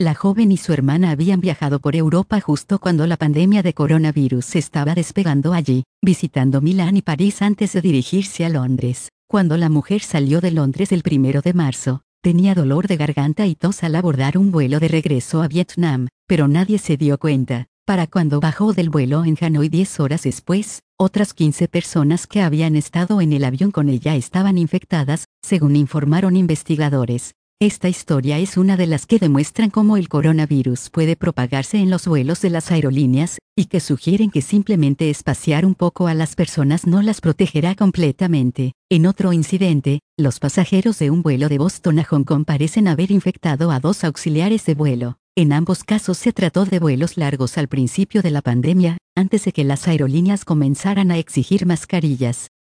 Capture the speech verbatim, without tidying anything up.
La joven y su hermana habían viajado por Europa justo cuando la pandemia de coronavirus estaba despegando allí, visitando Milán y París antes de dirigirse a Londres. Cuando la mujer salió de Londres el primero de marzo, tenía dolor de garganta y tos al abordar un vuelo de regreso a Vietnam, pero nadie se dio cuenta. Para cuando bajó del vuelo en Hanoi diez horas después, otras quince personas que habían estado en el avión con ella estaban infectadas, según informaron investigadores. Esta historia es una de las que demuestran cómo el coronavirus puede propagarse en los vuelos de las aerolíneas, y que sugieren que simplemente espaciar un poco a las personas no las protegerá completamente. En otro incidente, los pasajeros de un vuelo de Boston a Hong Kong parecen haber infectado a dos auxiliares de vuelo. En ambos casos se trató de vuelos largos al principio de la pandemia, antes de que las aerolíneas comenzaran a exigir mascarillas.